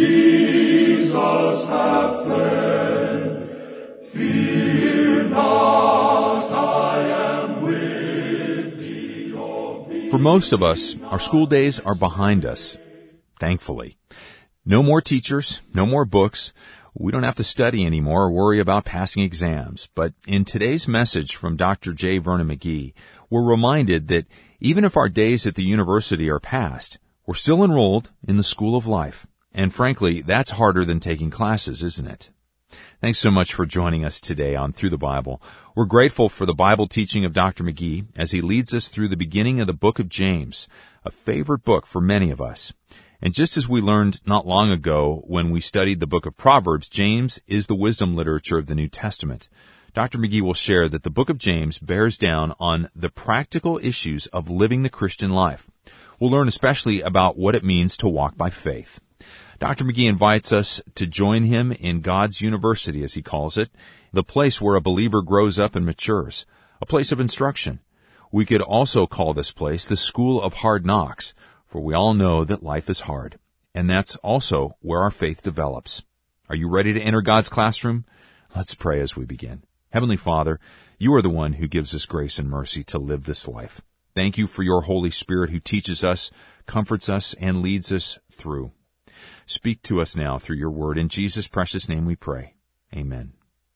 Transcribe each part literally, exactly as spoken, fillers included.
Jesus hath fled. Fear not, I am with thee. O be. For most of us, our school days are behind us, thankfully. No more teachers, no more books. We don't have to study anymore or worry about passing exams. But in today's message from Doctor J. Vernon McGee, we're reminded that even if our days at the university are past, we're still enrolled in the school of life. And frankly, that's harder than taking classes, isn't it? Thanks so much for joining us today on Through the Bible. We're grateful for the Bible teaching of Doctor McGee as he leads us through the beginning of the book of James, a favorite book for many of us. And just as we learned not long ago when we studied the book of Proverbs, James is the wisdom literature of the New Testament. Doctor McGee will share that the book of James bears down on the practical issues of living the Christian life. We'll learn especially about what it means to walk by faith. Doctor McGee invites us to join him in God's university, as he calls it, the place where a believer grows up and matures, a place of instruction. We could also call this place the School of Hard Knocks, for we all know that life is hard, and that's also where our faith develops. Are you ready to enter God's classroom? Let's pray as we begin. Heavenly Father, you are the one who gives us grace and mercy to live this life. Thank you for your Holy Spirit who teaches us, comforts us, and leads us through. Speak to us now through your word. In Jesus' precious name we pray. Amen.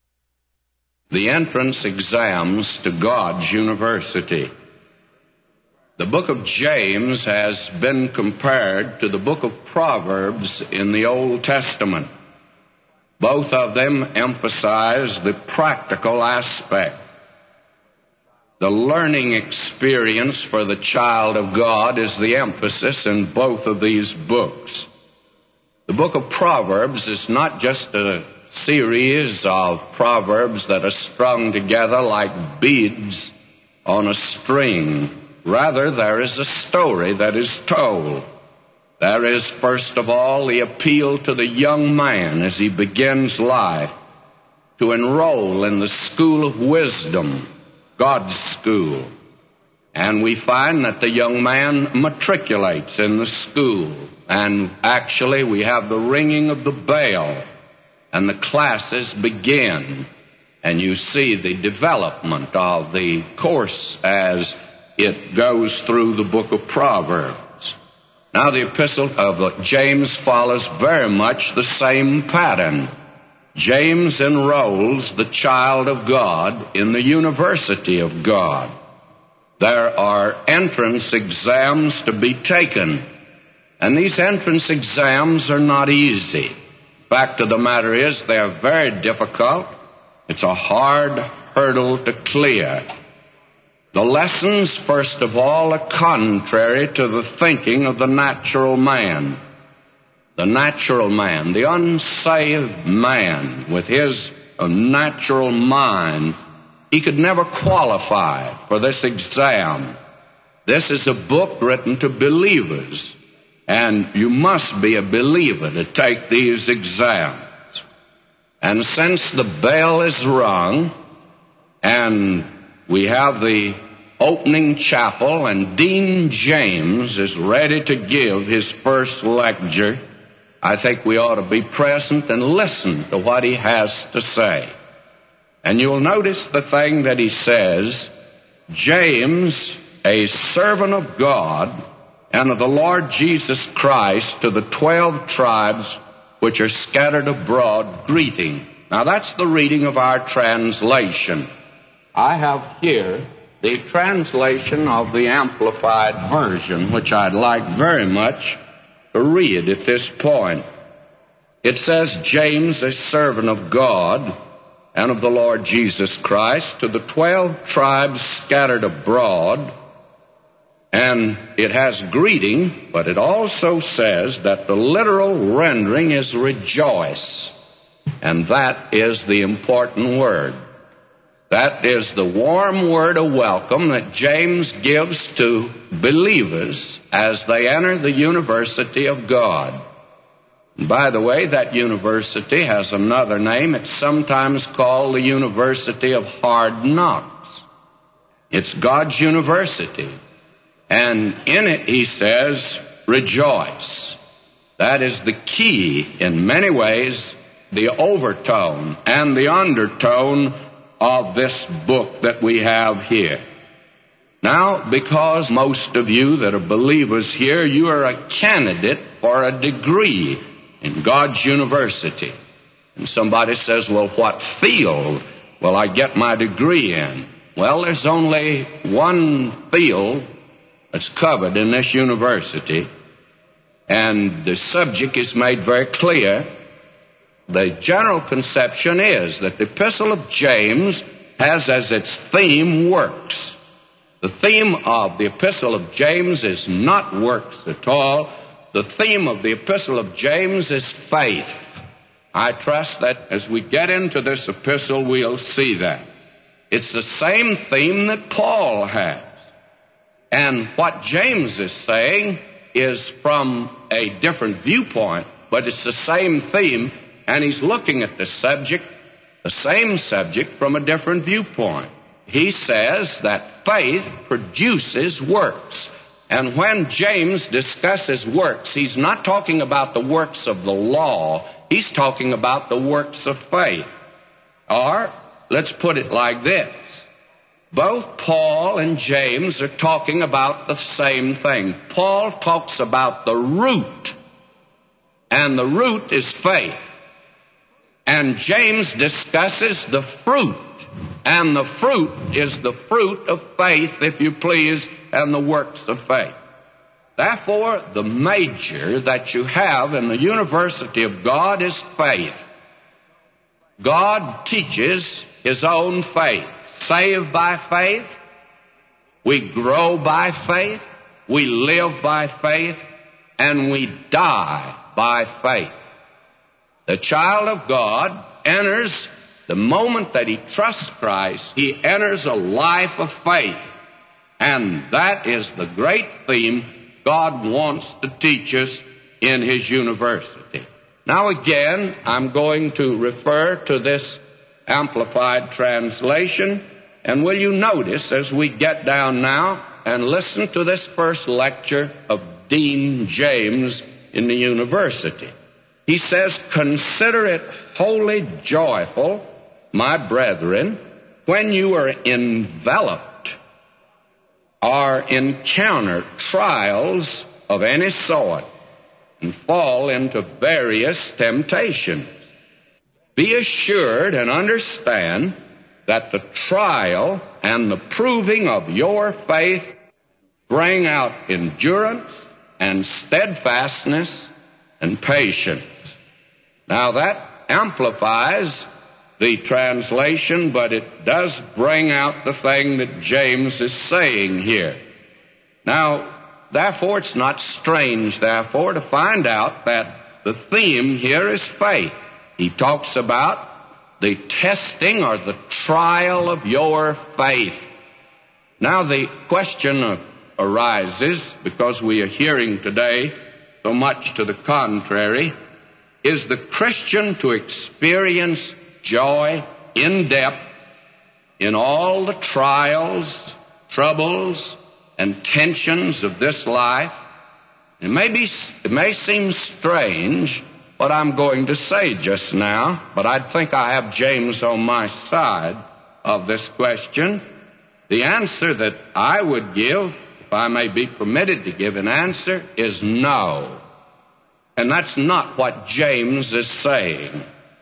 The entrance exams to God's university. The book of James has been compared to the book of Proverbs in the Old Testament. Both of them emphasize the practical aspect. The learning experience for the child of God is the emphasis in both of these books. The book of Proverbs is not just a series of proverbs that are strung together like beads on a string. Rather, there is a story that is told. There is, first of all, the appeal to the young man as he begins life to enroll in the school of wisdom, God's school. And we find that the young man matriculates in the school. And actually, we have the ringing of the bell, and the classes begin. And you see the development of the course as it goes through the book of Proverbs. Now, the epistle of James follows very much the same pattern. James enrolls the child of God in the university of God. There are entrance exams to be taken, and these entrance exams are not easy. Fact of the matter is, they are very difficult. It's a hard hurdle to clear. The lessons, first of all, are contrary to the thinking of the natural man. The natural man, the unsaved man, with his uh, natural mind, he could never qualify for this exam. This is a book written to believers, and you must be a believer to take these exams. And since the bell is rung, and we have the opening chapel, and Dean James is ready to give his first lecture, I think we ought to be present and listen to what he has to say. And you'll notice the thing that he says, James, a servant of God and of the Lord Jesus Christ, to the twelve tribes which are scattered abroad, greeting. Now that's the reading of our translation. I have here the translation of the Amplified Version, which I'd like very much to read at this point. It says, James, a servant of God and of the Lord Jesus Christ, to the twelve tribes scattered abroad. And it has greeting, but it also says that the literal rendering is rejoice. And that is the important word. That is the warm word of welcome that James gives to believers as they enter the university of God. And by the way, that university has another name. It's sometimes called the University of Hard Knocks. It's God's university. And in it, he says, rejoice. That is the key, in many ways, the overtone and the undertone of this book that we have here. Now, because most of you that are believers here, you are a candidate for a degree in God's university. And somebody says, well, what field will I get my degree in? Well, there's only one field that's covered in this university, and the subject is made very clear. The general conception is that the Epistle of James has as its theme works. The theme of the Epistle of James is not works at all. The theme of the Epistle of James is faith. I trust that as we get into this epistle, we'll see that. It's the same theme that Paul has. And what James is saying is from a different viewpoint, but it's the same theme, and he's looking at the subject, the same subject, from a different viewpoint. He says that faith produces works. And when James discusses works, he's not talking about the works of the law. He's talking about the works of faith. Or, let's put it like this. Both Paul and James are talking about the same thing. Paul talks about the root, and the root is faith. And James discusses the fruit, and the fruit is the fruit of faith, if you please, and the works of faith. Therefore, the major that you have in the University of God is faith. God teaches His own faith. Saved by faith, we grow by faith, we live by faith, and we die by faith. The child of God enters, the moment that he trusts Christ, he enters a life of faith. And that is the great theme God wants to teach us in His university. Now again, I'm going to refer to this Amplified Translation, and will you notice as we get down now and listen to this first lecture of Dean James in the university. He says, "Consider it wholly joyful, my brethren, when you are enveloped or encounter trials of any sort and fall into various temptations. Be assured and understand that the trial and the proving of your faith bring out endurance and steadfastness and patience." Now that amplifies the translation, but it does bring out the thing that James is saying here. Now, therefore, it's not strange, therefore, to find out that the theme here is faith. He talks about the testing or the trial of your faith. Now the question arises, because we are hearing today so much to the contrary, is the Christian to experience joy in depth in all the trials, troubles, and tensions of this life? It may be, it may seem strange what I'm going to say just now, but I think I have James on my side of this question. The answer that I would give, if I may be permitted to give an answer, is no. And that's not what James is saying.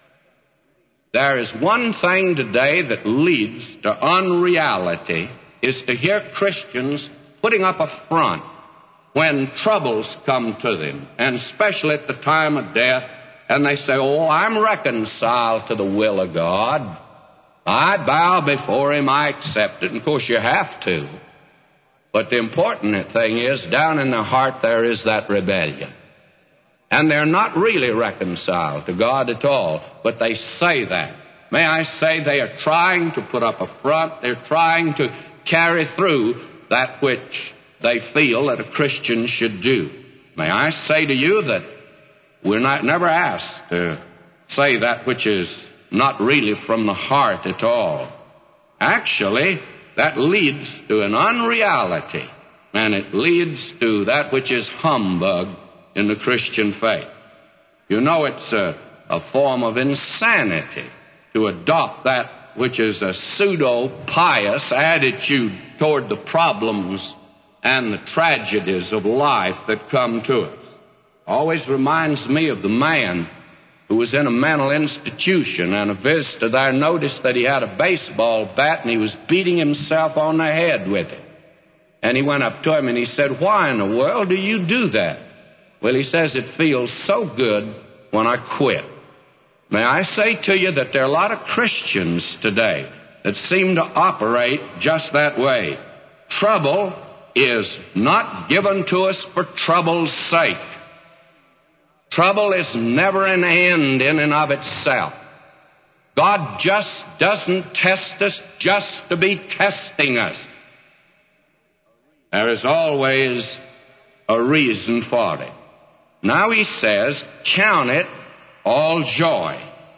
There is one thing today that leads to unreality, is to hear Christians putting up a front when troubles come to them, and especially at the time of death, and they say, "Oh, I'm reconciled to the will of God. I bow before Him, I accept it." And of course you have to. But the important thing is, down in their heart there is that rebellion. And they're not really reconciled to God at all, but they say that. May I say they are trying to put up a front, they're trying to carry through that which they feel that a Christian should do. May I say to you that we're not never asked to say that which is not really from the heart at all. Actually, that leads to an unreality, and it leads to that which is humbug in the Christian faith. You know it's a, a form of insanity to adopt that which is a pseudo-pious attitude toward the problems and the tragedies of life that come to us. Always reminds me of the man who was in a mental institution, and a visitor there noticed that he had a baseball bat and he was beating himself on the head with it. And he went up to him and he said, "Why in the world do you do that?" Well, he says, "It feels so good when I quit." May I say to you that there are a lot of Christians today that seem to operate just that way. Trouble is not given to us for trouble's sake. Trouble is never an end in and of itself. God just doesn't test us just to be testing us. There is always a reason for it. Now he says, count it all joy.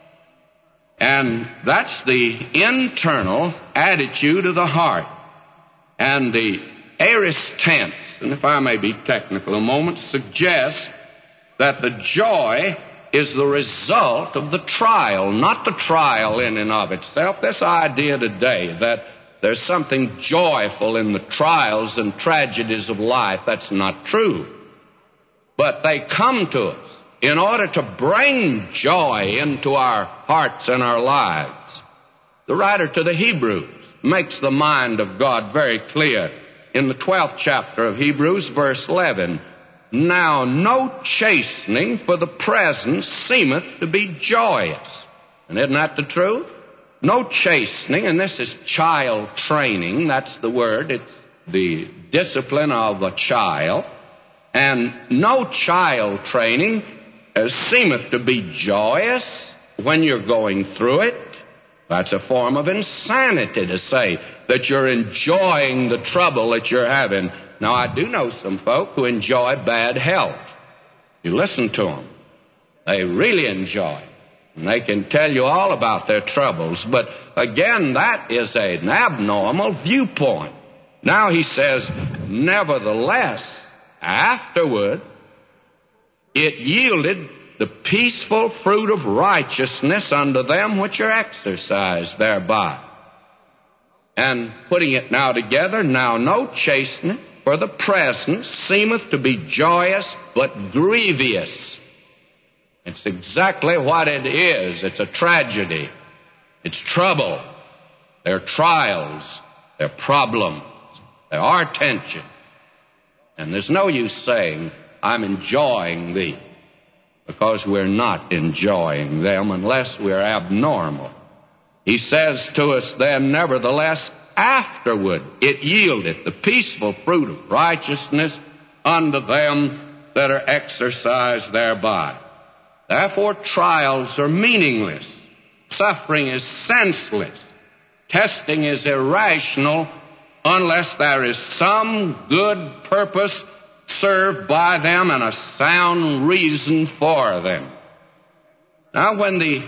And that's the internal attitude of the heart. And the aorist tense, and if I may be technical a moment, suggests that the joy is the result of the trial, not the trial in and of itself. This idea today that there's something joyful in the trials and tragedies of life, that's not true. But they come to us in order to bring joy into our hearts and our lives. The writer to the Hebrews makes the mind of God very clear in the twelfth chapter of Hebrews, verse eleven. Now no chastening for the present seemeth to be joyous. And isn't that the truth? No chastening, and this is child training, that's the word, it's the discipline of a child. And no child training uh, seemeth to be joyous when you're going through it. That's a form of insanity to say that you're enjoying the trouble that you're having. Now, I do know some folk who enjoy bad health. You listen to them. They really enjoy it. And they can tell you all about their troubles. But again, that is an abnormal viewpoint. Now he says, nevertheless, afterward, it yielded the peaceful fruit of righteousness unto them which are exercised thereby. And putting it now together, now no chastening for the present seemeth to be joyous, but grievous. It's exactly what it is. It's a tragedy. It's trouble. There are trials. There are problems. There are tension. And there's no use saying, I'm enjoying thee, because we're not enjoying them unless we're abnormal. He says to us then, nevertheless, afterward it yieldeth the peaceful fruit of righteousness unto them that are exercised thereby. Therefore trials are meaningless. Suffering is senseless. Testing is irrational unless there is some good purpose served by them and a sound reason for them. Now, when the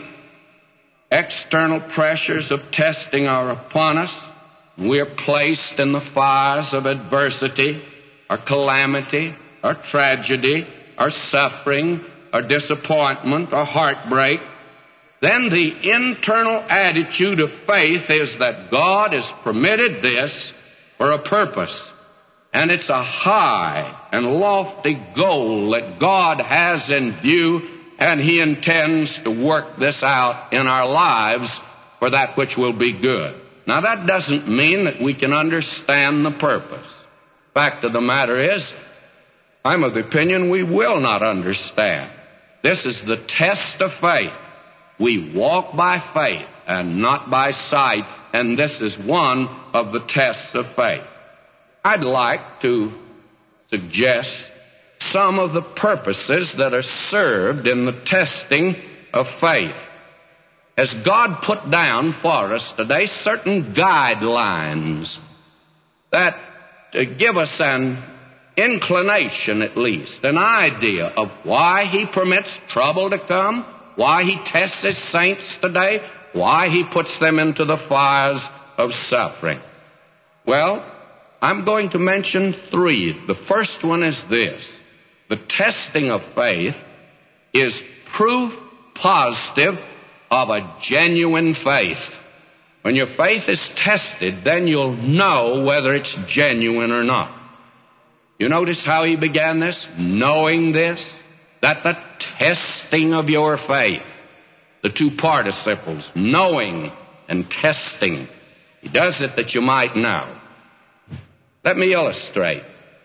external pressures of testing are upon us, we're placed in the fires of adversity, or calamity, or tragedy, or suffering, or disappointment, or heartbreak, then the internal attitude of faith is that God has permitted this for a purpose. And it's a high and lofty goal that God has in view, and He intends to work this out in our lives for that which will be good. Now, that doesn't mean that we can understand the purpose. Fact of the matter is, I'm of the opinion we will not understand. This is the test of faith. We walk by faith and not by sight, and this is one of the tests of faith. I'd like to suggest some of the purposes that are served in the testing of faith. Has God put down for us today certain guidelines that uh, give us an inclination, at least, an idea of why He permits trouble to come, why He tests His saints today, why He puts them into the fires of suffering? Well, I'm going to mention three. The first one is this. the testing of faith is proof positive of a genuine faith. When your faith is tested, then you'll know whether it's genuine or not. You notice how he began this? Knowing this, that the testing of your faith, the two participles, knowing and testing, he does it that you might know. Let me illustrate.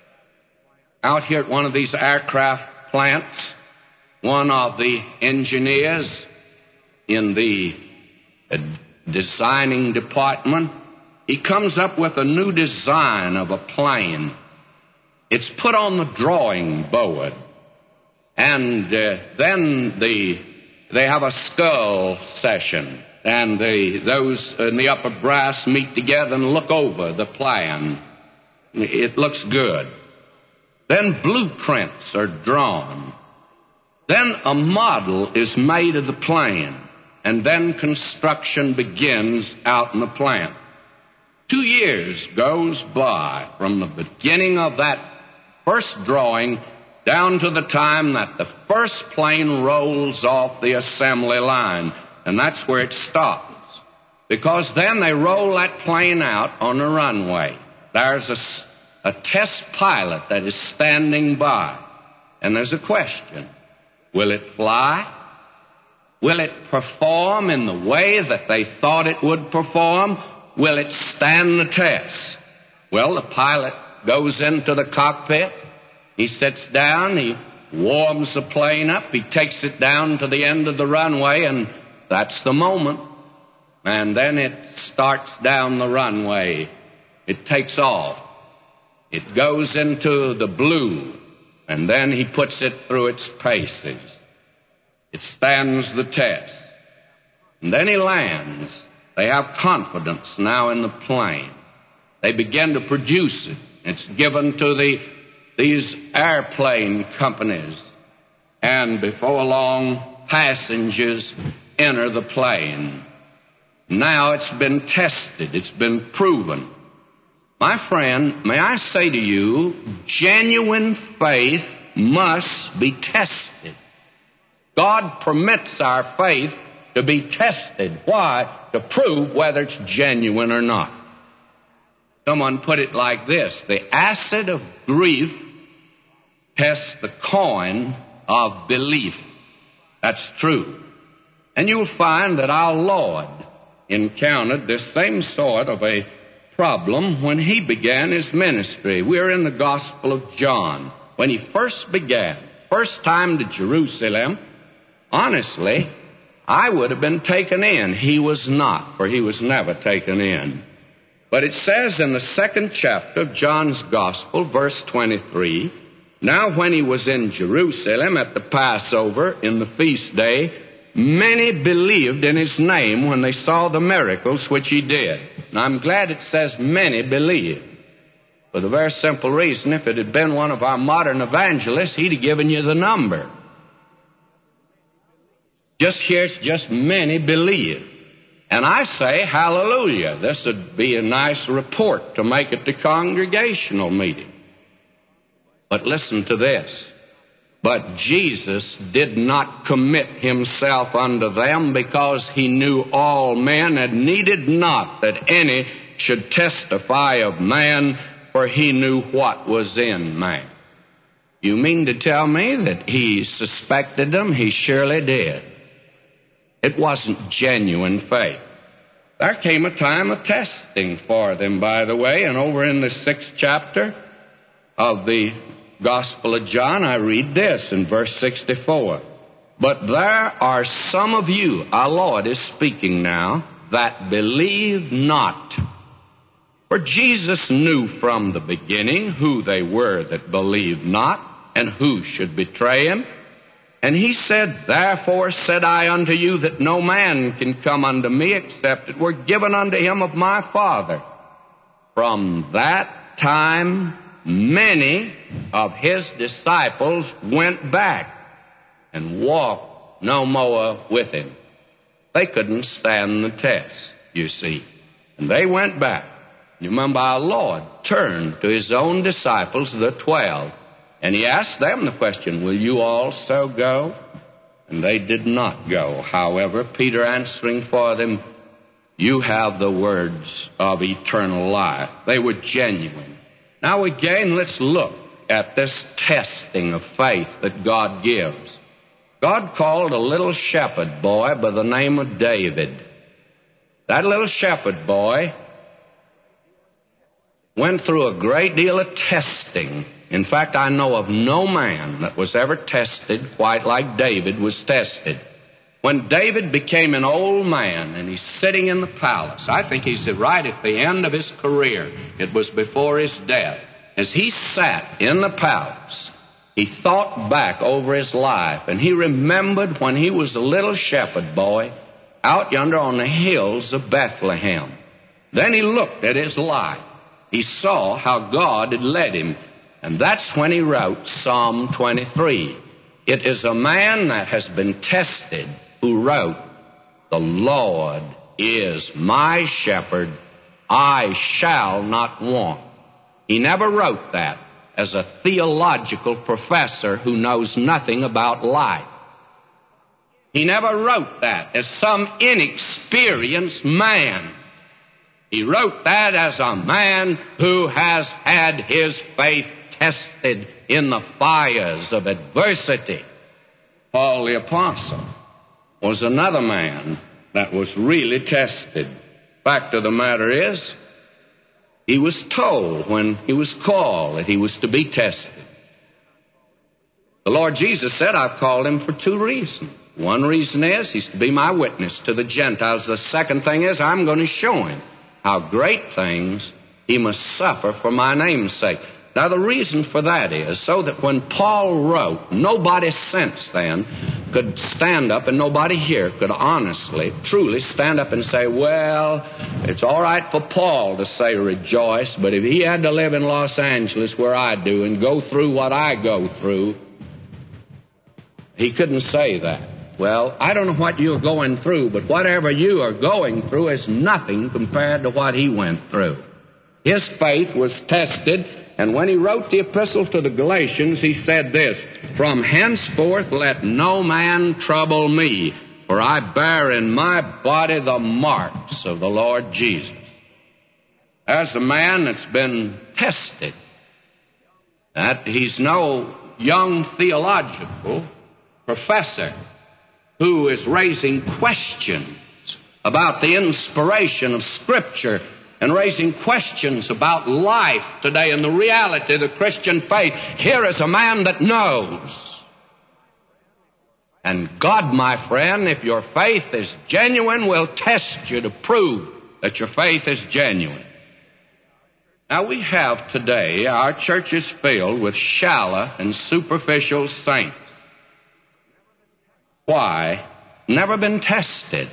Out here at one of these aircraft plants, one of the engineers in the uh, designing department, he comes up with a new design of a plane. It's put on the drawing board, and uh, then the they have a skull session, and the, those in the upper brass meet together and look over the plan. It looks good. Then blueprints are drawn. Then a model is made of the plane, and then construction begins out in the plant. Two years goes by from the beginning of that first drawing down to the time that the first plane rolls off the assembly line, and that's where it stops. Because then they roll that plane out on the runway. There's a, a test pilot that is standing by, and there's a question. Will it fly? Will it perform in the way that they thought it would perform? Will it stand the test? Well, the pilot goes into the cockpit. He sits down. He warms the plane up. He takes it down to the end of the runway, and that's the moment. And then it starts down the runway. It takes off. It goes into the blue, and then he puts it through its paces. It stands the test. And then he lands. They have confidence now in the plane. They begin to produce it. It's given to the these airplane companies. And before long, passengers enter the plane. Now it's been tested. It's been proven. My friend, may I say to you, genuine faith must be tested. God permits our faith to be tested. Why? To prove whether it's genuine or not. Someone put it like this: the acid of grief tests the coin of belief. That's true. And you'll find that our Lord encountered this same sort of a problem when he began his ministry. We're in the Gospel of John. When he first began, first time to Jerusalem, honestly, I would have been taken in. He was not, for he was never taken in. But it says in the second chapter of John's Gospel, verse twenty-three, now when he was in Jerusalem at the Passover in the feast day, many believed in his name when they saw the miracles which he did. Now I'm glad it says many believed. For the very simple reason, if it had been one of our modern evangelists, he'd have given you the number. Just here, it's just many believe. And I say, hallelujah. This would be a nice report to make at the congregational meeting. But listen to this. But Jesus did not commit himself unto them, because he knew all men and needed not that any should testify of man, for he knew what was in man. You mean to tell me that he suspected them? He surely did. It wasn't genuine faith. There came a time of testing for them, by the way, and over in the sixth chapter of the Gospel of John, I read this in verse sixty-four. But there are some of you, our Lord is speaking now, that believe not. For Jesus knew from the beginning who they were that believed not, and who should betray him. And he said, therefore said I unto you that no man can come unto me except it were given unto him of my Father. From that time, many of his disciples went back and walked no more with him. They couldn't stand the test, you see. And they went back. You remember our Lord turned to his own disciples, the twelve, And he asked them the question, will you also go? And they did not go. However, Peter answering for them, you have the words of eternal life. They were genuine. Now again, let's look at this testing of faith that God gives. God called a little shepherd boy by the name of David. That little shepherd boy went through a great deal of testing. In fact, I know of no man that was ever tested quite like David was tested. When David became an old man and he's sitting in the palace, I think he's right at the end of his career. It was before his death. As he sat in the palace, he thought back over his life, and he remembered when he was a little shepherd boy out yonder on the hills of Bethlehem. Then he looked at his life. He saw how God had led him, and that's when he wrote Psalm twenty-three. It is a man that has been tested who wrote, the Lord is my shepherd, I shall not want. He never wrote that as a theological professor who knows nothing about life. He never wrote that as some inexperienced man. He wrote that as a man who has had his faith tested in the fires of adversity. Paul the Apostle was another man that was really tested. Fact of the matter is, he was told when he was called that he was to be tested. The Lord Jesus said, I've called him for two reasons. One reason is he's to be my witness to the Gentiles. The second thing is I'm going to show him how great things he must suffer for my name's sake. Now, the reason for that is so that when Paul wrote, nobody since then could stand up, and nobody here could honestly, truly stand up and say, well, it's all right for Paul to say rejoice, but if he had to live in Los Angeles where I do and go through what I go through, he couldn't say that. Well, I don't know what you're going through, but whatever you are going through is nothing compared to what he went through. His faith was tested, and when he wrote the epistle to the Galatians, he said this, from henceforth let no man trouble me, for I bear in my body the marks of the Lord Jesus. As a man that's been tested, that he's no young theological professor who is raising questions about the inspiration of Scripture and raising questions about life today and the reality of the Christian faith. Here is a man that knows. And God, my friend, if your faith is genuine, will test you to prove that your faith is genuine. Now, we have today, our church is filled with shallow and superficial saints. Why? Never been tested.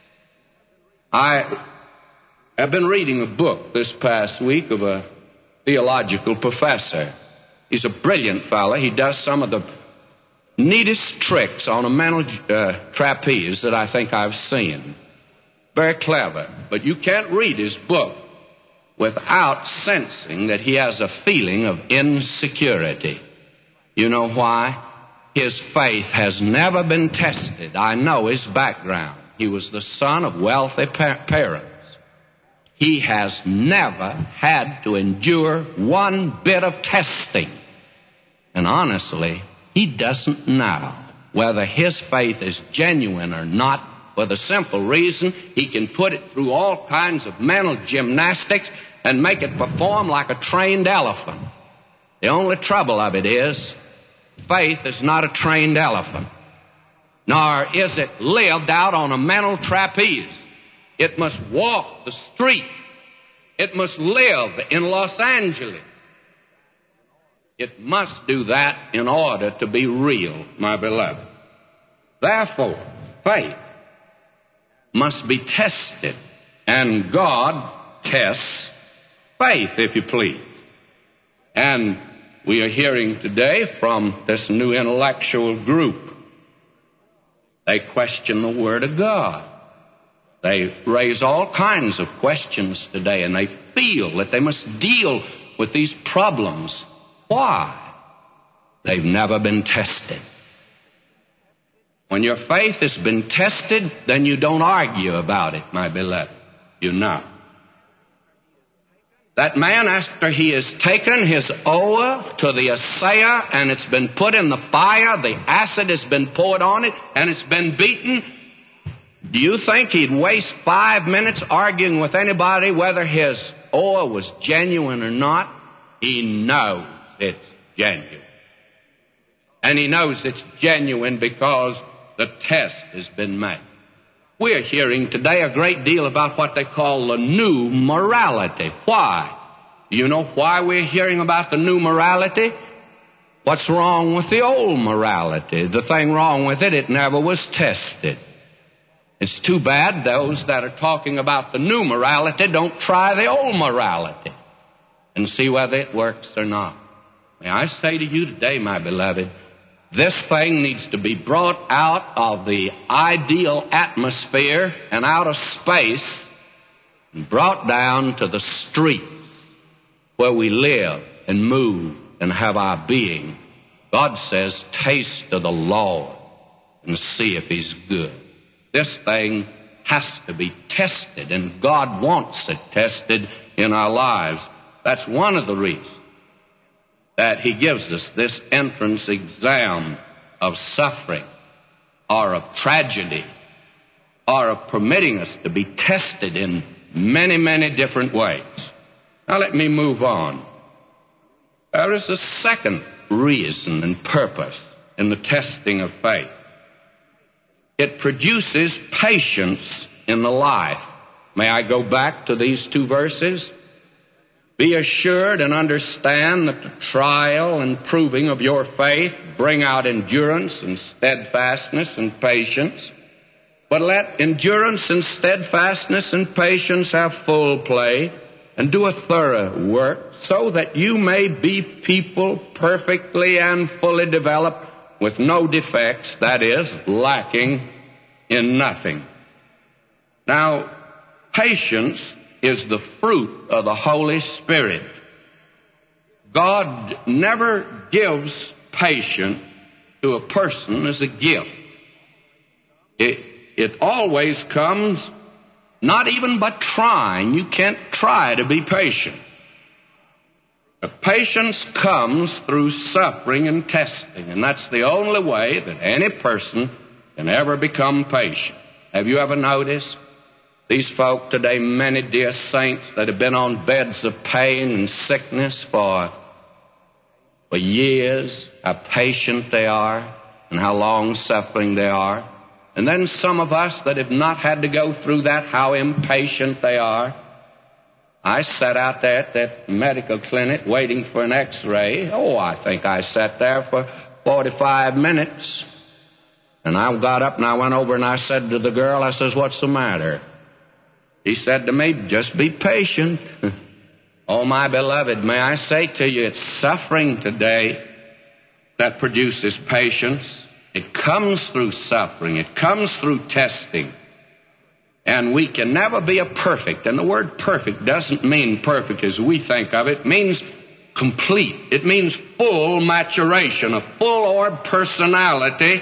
I have been reading a book this past week of a theological professor. He's a brilliant fellow. He does some of the neatest tricks on a mental uh, trapeze that I think I've seen. Very clever. But you can't read his book without sensing that he has a feeling of insecurity. You know why? His faith has never been tested. I know his background. He was the son of wealthy pa- parents. He has never had to endure one bit of testing. And honestly, he doesn't know whether his faith is genuine or not, for the simple reason he can put it through all kinds of mental gymnastics and make it perform like a trained elephant. The only trouble of it is, faith is not a trained elephant, nor is it lived out on a mental trapeze. It must walk the street. It must live in Los Angeles. It must do that in order to be real, my beloved. Therefore, faith must be tested, and God tests faith, if you please. And we are hearing today from this new intellectual group. They question the Word of God. They raise all kinds of questions today, and they feel that they must deal with these problems. Why? They've never been tested. When your faith has been tested, then you don't argue about it, my beloved. You know. That man, after he has taken his oar to the assayer and it's been put in the fire, the acid has been poured on it, and it's been beaten, do you think he'd waste five minutes arguing with anybody whether his oar was genuine or not? He knows it's genuine. And he knows it's genuine because the test has been made. We're hearing today a great deal about what they call the new morality. Why? Do you know why we're hearing about the new morality? What's wrong with the old morality? The thing wrong with it, it never was tested. It's too bad those that are talking about the new morality don't try the old morality and see whether it works or not. May I say to you today, my beloved, this thing needs to be brought out of the ideal atmosphere and out of space and brought down to the streets where we live and move and have our being. God says, taste of the Lord and see if He's good. This thing has to be tested, and God wants it tested in our lives. That's one of the reasons that He gives us this entrance exam of suffering or of tragedy or of permitting us to be tested in many, many different ways. Now let me move on. There is a second reason and purpose in the testing of faith. It produces patience in the life. May I go back to these two verses? Be assured and understand that the trial and proving of your faith bring out endurance and steadfastness and patience. But let endurance and steadfastness and patience have full play, and do a thorough work, so that you may be people perfectly and fully developed, with no defects, that is, lacking in nothing. Now, patience is the fruit of the Holy Spirit. God never gives patience to a person as a gift. It, it always comes not even by trying. You can't try to be patient. But patience comes through suffering and testing, and that's the only way that any person can ever become patient. Have you ever noticed these folk today, many dear saints that have been on beds of pain and sickness for, for years, how patient they are and how long-suffering they are. And then some of us that have not had to go through that, how impatient they are. I sat out there at that medical clinic waiting for an x-ray. Oh, I think I sat there for forty-five minutes. And I got up and I went over and I said to the girl, I says, what's the matter? He said to me, just be patient. Oh, my beloved, may I say to you, it's suffering today that produces patience. It comes through suffering. It comes through testing. And we can never be a perfect. And the word perfect doesn't mean perfect as we think of it. It means complete. It means full maturation, a full-orbed personality.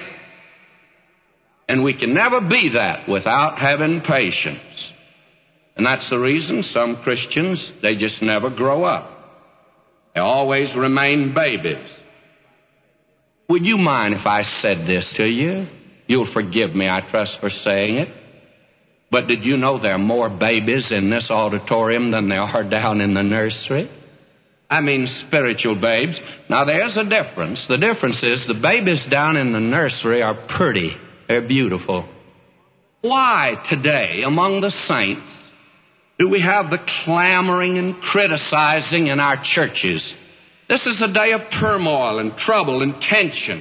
And we can never be that without having patience. And that's the reason some Christians, they just never grow up. They always remain babies. Would you mind if I said this to you? You'll forgive me, I trust, for saying it. But did you know there are more babies in this auditorium than there are down in the nursery? I mean spiritual babes. Now there's a difference. The difference is the babies down in the nursery are pretty. They're beautiful. Why today among the saints do we have the clamoring and criticizing in our churches? This is a day of turmoil and trouble and tension.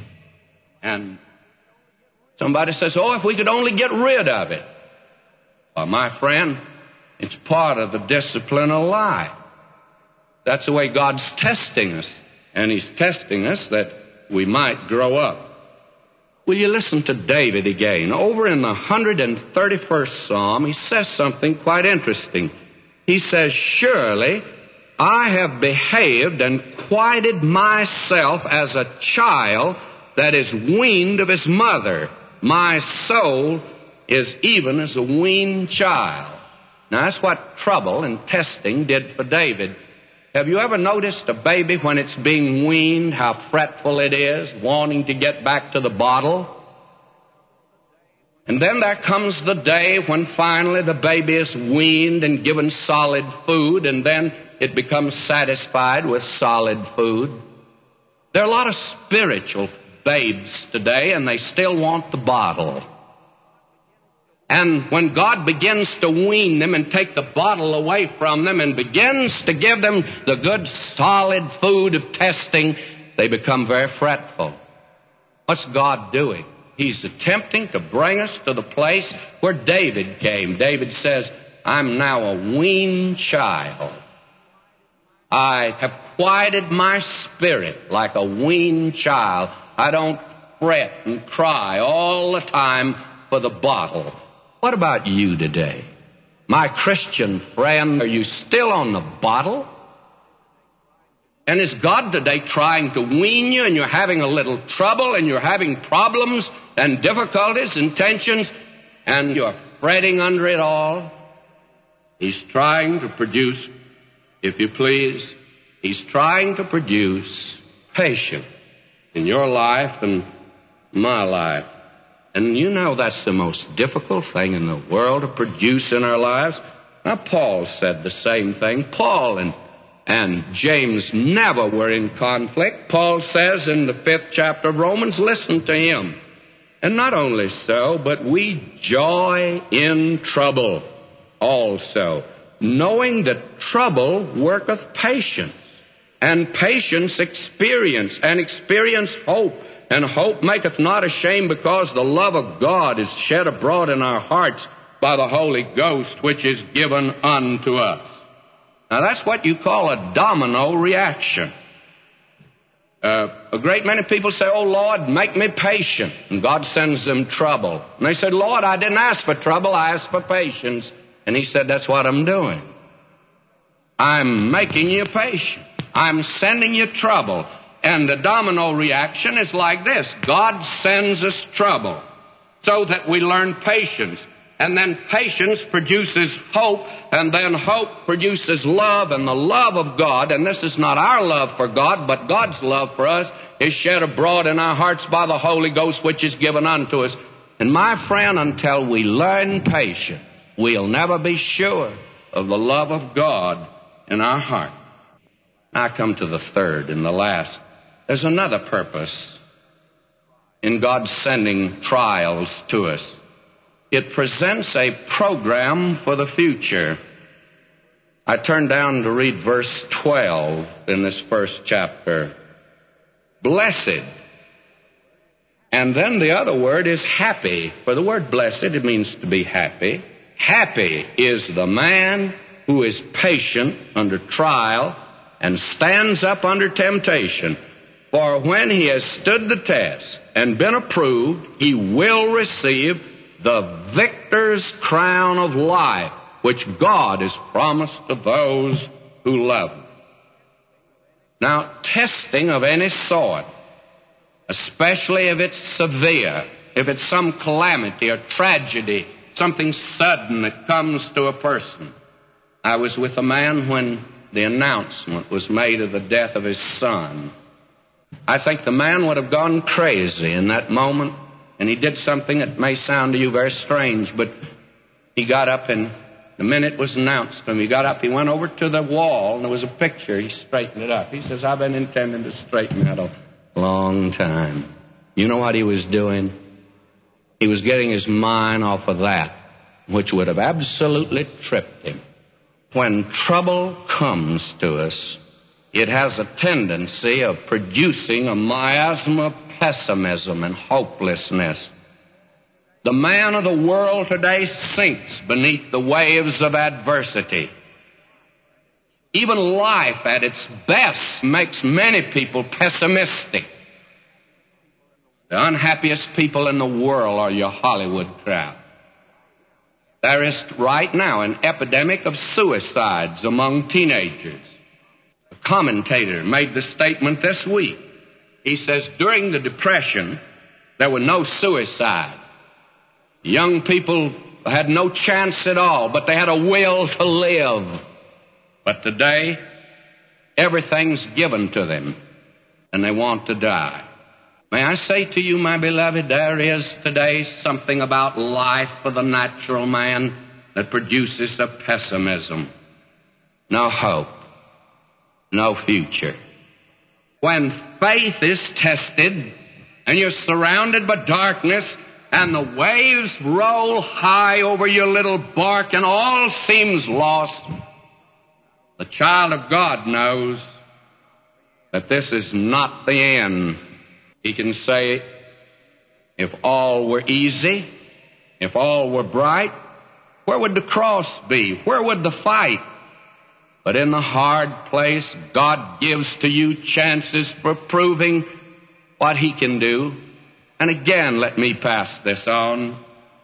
And somebody says, oh, if we could only get rid of it. Well, my friend, it's part of the discipline of life. That's the way God's testing us. And He's testing us that we might grow up. Will you listen to David again? Over in the one hundred thirty-first Psalm, he says something quite interesting. He says, surely I have behaved and quieted myself as a child that is weaned of his mother. My soul is even as a weaned child. Now that's what trouble and testing did for David. Have you ever noticed a baby when it's being weaned, how fretful it is, wanting to get back to the bottle? And then there comes the day when finally the baby is weaned and given solid food, and then it becomes satisfied with solid food. There are a lot of spiritual babes today, and they still want the bottle. And when God begins to wean them and take the bottle away from them and begins to give them the good solid food of testing, they become very fretful. What's God doing? He's attempting to bring us to the place where David came. David says, I'm now a weaned child. I have quieted my spirit like a weaned child. I don't fret and cry all the time for the bottle. What about you today? My Christian friend, are you still on the bottle? And is God today trying to wean you, and you're having a little trouble, and you're having problems and difficulties and tensions, and you're fretting under it all? He's trying to produce, if you please, He's trying to produce patience in your life and my life. And you know that's the most difficult thing in the world to produce in our lives. Now, Paul said the same thing. Paul and, and James never were in conflict. Paul says in the fifth chapter of Romans, listen to him. And not only so, but we joy in trouble also, knowing that trouble worketh patience, and patience experience, and experience hope. And hope maketh not ashamed, because the love of God is shed abroad in our hearts by the Holy Ghost, which is given unto us. Now that's what you call a domino reaction. Uh, a great many people say, oh Lord, make me patient. And God sends them trouble. And they said, Lord, I didn't ask for trouble, I asked for patience. And He said, that's what I'm doing. I'm making you patient. I'm sending you trouble. And the domino reaction is like this. God sends us trouble so that we learn patience. And then patience produces hope, and then hope produces love, and the love of God, and this is not our love for God, but God's love for us, is shed abroad in our hearts by the Holy Ghost, which is given unto us. And my friend, until we learn patience, we'll never be sure of the love of God in our heart. Now I come to the third and the last. There's another purpose in God sending trials to us. It presents a program for the future. I turn down to read verse twelve in this first chapter. Blessed. And then the other word is happy. For the word blessed, it means to be happy. Happy is the man who is patient under trial and stands up under temptation. For when he has stood the test and been approved, he will receive the victor's crown of life, which God has promised to those who love Him. Now, testing of any sort, especially if it's severe, if it's some calamity or tragedy, something sudden that comes to a person. I was with a man when the announcement was made of the death of his son. I think the man would have gone crazy in that moment, and he did something that may sound to you very strange, but he got up, and the minute it was announced to him, he got up, he went over to the wall, and there was a picture. He straightened it up. He says, I've been intending to straighten that a long time. You know what he was doing? He was getting his mind off of that, which would have absolutely tripped him. When trouble comes to us, it has a tendency of producing a miasma of pessimism and hopelessness. The man of the world today sinks beneath the waves of adversity. Even life at its best makes many people pessimistic. The unhappiest people in the world are your Hollywood crowd. There is right now an epidemic of suicides among teenagers. A commentator made the statement this week. He says, during the Depression, there were no suicide. Young people had no chance at all, but they had a will to live. But today, everything's given to them, and they want to die. May I say to you, my beloved, there is today something about life for the natural man that produces a pessimism. No hope. No future. When faith is tested, and you're surrounded by darkness, and the waves roll high over your little bark, and all seems lost, the child of God knows that this is not the end. He can say, if all were easy, if all were bright, where would the cross be? Where would the fight? But in the hard place, God gives to you chances for proving what He can do. And again, let me pass this on.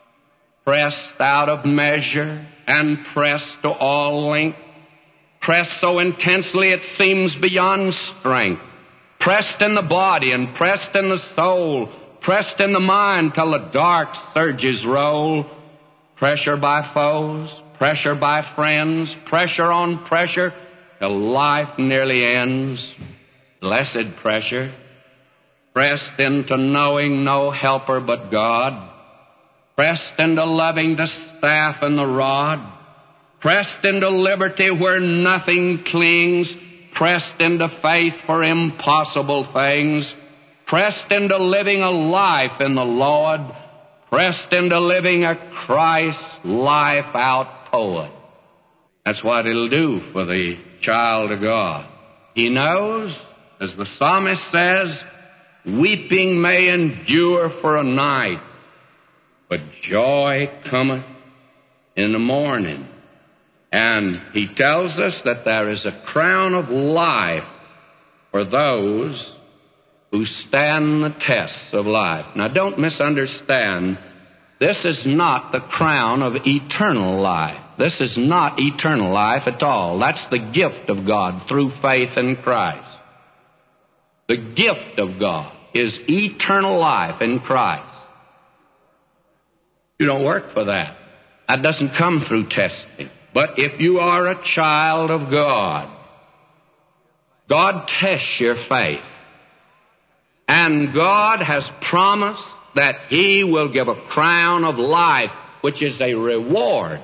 Pressed out of measure and pressed to all length, pressed so intensely it seems beyond strength, pressed in the body and pressed in the soul, pressed in the mind till the dark surges roll, pressure by foes, pressure by friends, pressure on pressure, till life nearly ends. Blessed pressure, pressed into knowing no helper but God, pressed into loving the staff and the rod, pressed into liberty where nothing clings, pressed into faith for impossible things, pressed into living a life in the Lord, pressed into living a Christ life out poet. That's what it'll do for the child of God. He knows, as the psalmist says, weeping may endure for a night, but joy cometh in the morning. And he tells us that there is a crown of life for those who stand the tests of life. Now, don't misunderstand. This is not the crown of eternal life. This is not eternal life at all. That's the gift of God through faith in Christ. The gift of God is eternal life in Christ. You don't work for that. That doesn't come through testing. But if you are a child of God, God tests your faith. And God has promised that He will give a crown of life, which is a reward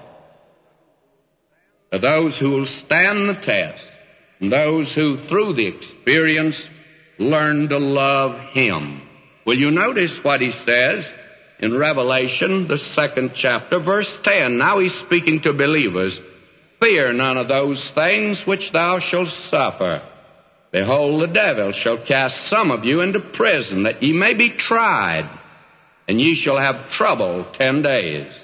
to those who will stand the test, and those who, through the experience, learn to love Him. Will you notice what He says in Revelation, the second chapter, verse ten? Now He's speaking to believers. Fear none of those things which thou shalt suffer. Behold, the devil shall cast some of you into prison, that ye may be tried, and ye shall have trouble ten days.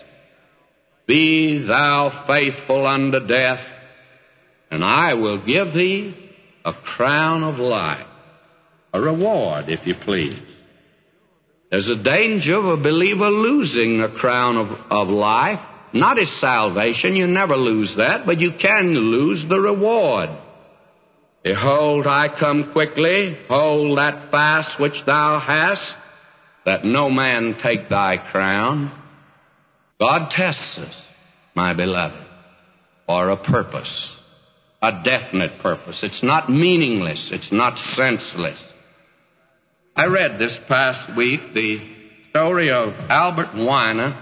Be thou faithful unto death, and I will give thee a crown of life, a reward, if you please. There's a danger of a believer losing a crown of, of life, not his salvation. You never lose that, but you can lose the reward. Behold, I come quickly. Hold that fast which thou hast, that no man take thy crown. God tests us, my beloved, for a purpose, a definite purpose. It's not meaningless. It's not senseless. I read this past week the story of Albert Weiner,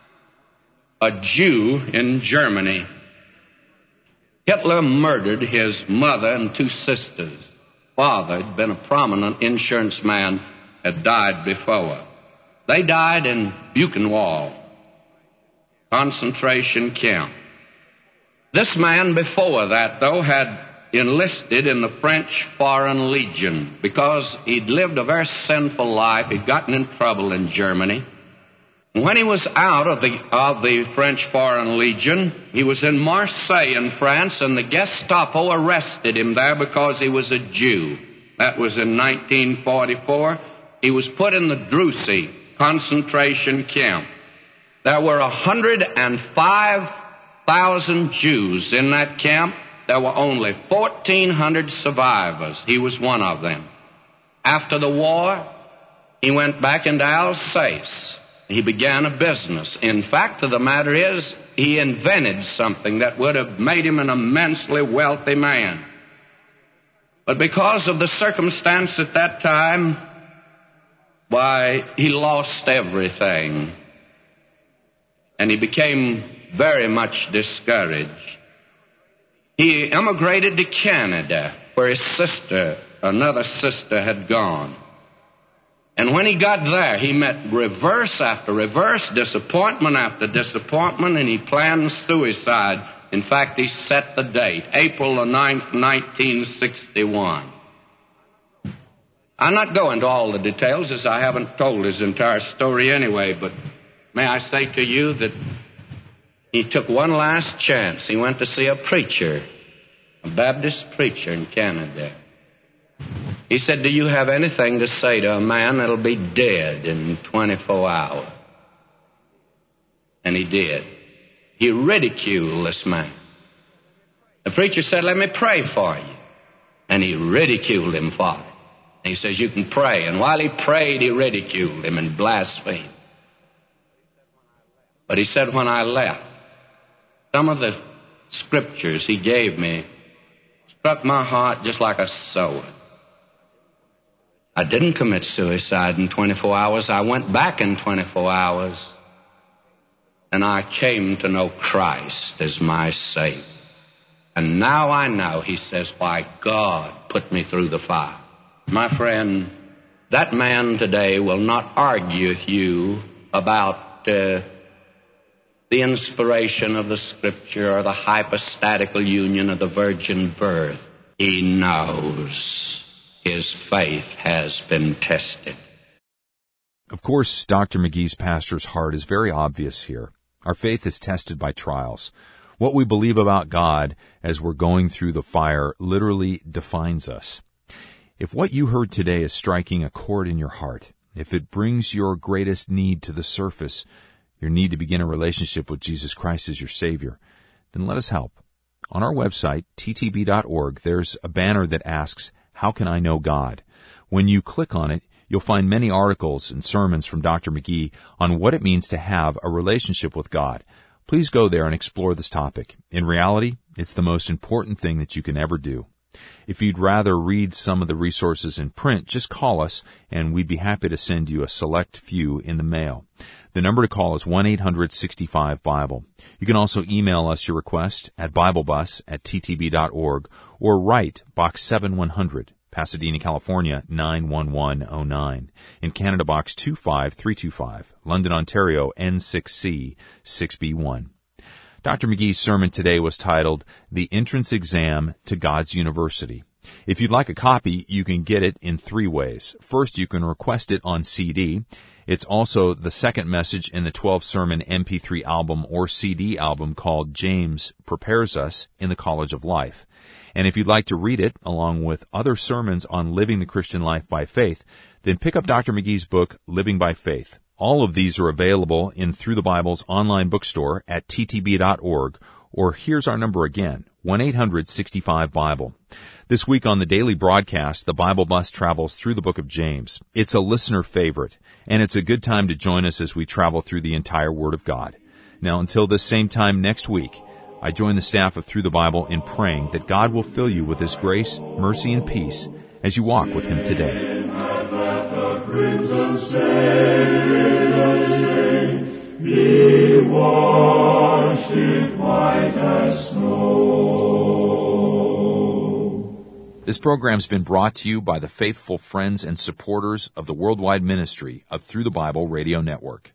a Jew in Germany. Hitler murdered his mother and two sisters. Father had been a prominent insurance man, had died before. They died in Buchenwald concentration camp. This man before that, though, had enlisted in the French Foreign Legion because he'd lived a very sinful life. He'd gotten in trouble in Germany. When he was out of the of the French Foreign Legion, he was in Marseille in France, and the Gestapo arrested him there because he was a Jew. That was in nineteen forty-four. He was put in the Drusy concentration camp. There were one hundred five thousand Jews in that camp, there were only fourteen hundred survivors. He was one of them. After the war, he went back into Alsace. He began a business. In fact, the matter is, he invented something that would have made him an immensely wealthy man. But because of the circumstance at that time, why, he lost everything. And he became very much discouraged. He emigrated to Canada, where his sister, another sister, had gone. And when he got there, he met reverse after reverse, disappointment after disappointment, and he planned suicide. In fact, he set the date, April the ninth, nineteen sixty-one. I'll not go into all the details, as I haven't told his entire story anyway, but may I say to you that he took one last chance. He went to see a preacher, a Baptist preacher in Canada. He said, "Do you have anything to say to a man that'll be dead in twenty-four hours?" And he did. He ridiculed this man. The preacher said, "Let me pray for you." And he ridiculed him for it. And he says, "You can pray." And while he prayed, he ridiculed him and blasphemed. But he said, "When I left, some of the scriptures he gave me struck my heart just like a sword. I didn't commit suicide in twenty-four hours. I went back in twenty-four hours. And I came to know Christ as my Savior. And now I know," he says, "why God put me through the fire." My friend, that man today will not argue with you about uh, the inspiration of the Scripture or the hypostatical union of the virgin birth. He knows his faith has been tested. Of course, Doctor McGee's pastor's heart is very obvious here. Our faith is tested by trials. What we believe about God as we're going through the fire literally defines us. If what you heard today is striking a chord in your heart, if it brings your greatest need to the surface, your need to begin a relationship with Jesus Christ as your Savior, then let us help. On our website, T T B dot org, there's a banner that asks, "How can I know God?" When you click on it, you'll find many articles and sermons from Doctor McGee on what it means to have a relationship with God. Please go there and explore this topic. In reality, it's the most important thing that you can ever do. If you'd rather read some of the resources in print, just call us, and we'd be happy to send you a select few in the mail. The number to call is one eight hundred sixty-five Bible. You can also email us your request at BibleBus at T T B dot org or write Box seven one hundred, Pasadena, California, nine one one oh nine. In Canada, Box two five three two five. London, Ontario, N six C six B one. Doctor McGee's sermon today was titled, The Entrance Exam to God's University. If you'd like a copy, you can get it in three ways. First, you can request it on C D. It's also the second message in the twelve-sermon M P three album or C D album called James Prepares Us in the College of Life. And if you'd like to read it, along with other sermons on living the Christian life by faith, then pick up Doctor McGee's book, Living by Faith. All of these are available in Through the Bible's online bookstore at T T B dot org, or here's our number again, one eight hundred sixty-five Bible. This week on the daily broadcast, the Bible Bus travels through the book of James. It's a listener favorite, and it's a good time to join us as we travel through the entire Word of God. Now, until this same time next week, I join the staff of Through the Bible in praying that God will fill you with His grace, mercy, and peace as you walk with Him today. Be washed in white as snow. This program's been brought to you by the faithful friends and supporters of the worldwide ministry of Through the Bible Radio Network.